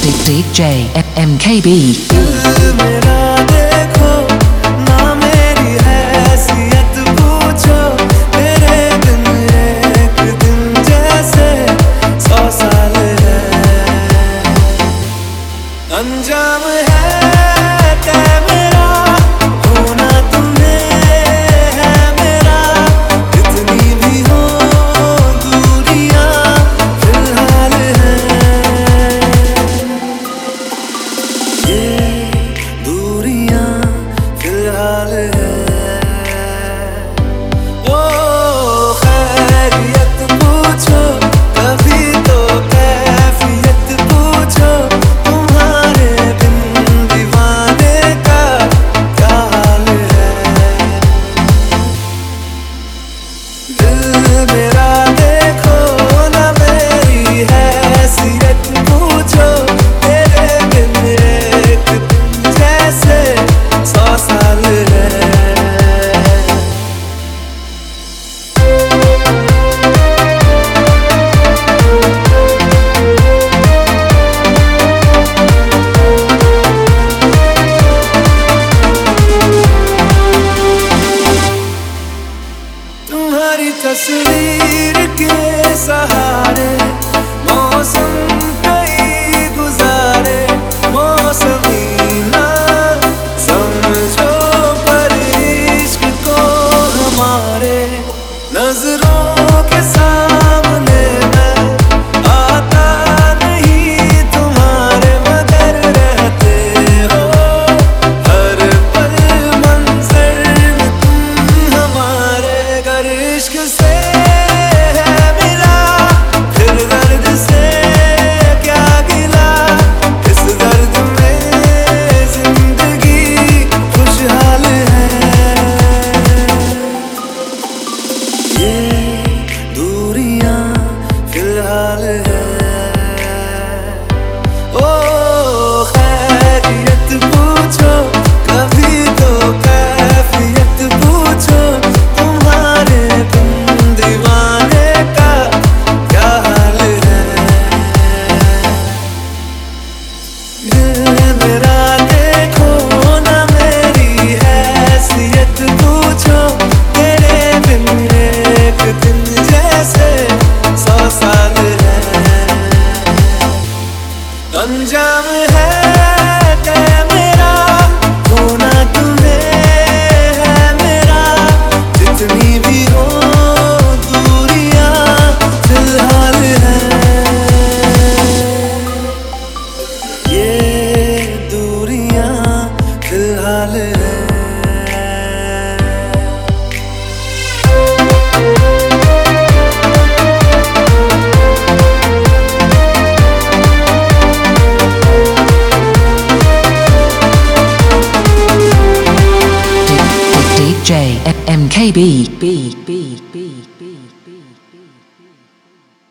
DJ FMKB। मेरा देखो ना मेरी हैसियत पूछो, तेरे बिन एक दिन जैसे 100 साल है। अंजाम है तय मेरा, होना तुम्हें है मेरा। कितनी भी हो दूरियां फिलहाल है, ये दूरियां फिलहाल है। ओ खैरियत पूछो कभी तो कैफियत पूछो, तुम्हारे बिन दीवाने का क्या हाल है। दिल मेरा देखो ना मेरी हैसियत पूछो, तेरे बिन एक दिन जैसे 100 साल है। तुम्हारी तस्वीर के सहारे मौसम कई गुजारे, मौसमी ना समझो पर इश्क को हमारे। नजरों के सामने मैं आता नहीं तुम्हारे, मगर रहते हो हर पल मंजर में तुम हमारे। अगर इश्क से है मिला फिर दर्द से क्या गिला, इस दर्द में जिंदगी खुशहाल है। ये दूरियां फिलहाल है। ओ खैरियत पूछो कभी तो कैफियत पूछो, तुम्हारे बिन दीवाने का क्या हाल है। दिल मेरा देखो ना मेरी हैसियत पूछो, तेरे बिन एक दिन जैसे 100 साल है। अंजाम है तय मेरा, होना तुम्हें है मेरा। जितनी भी हो दूरियां फिलहाल है, ये दूरियां फिलहाल है। DJ FMKB।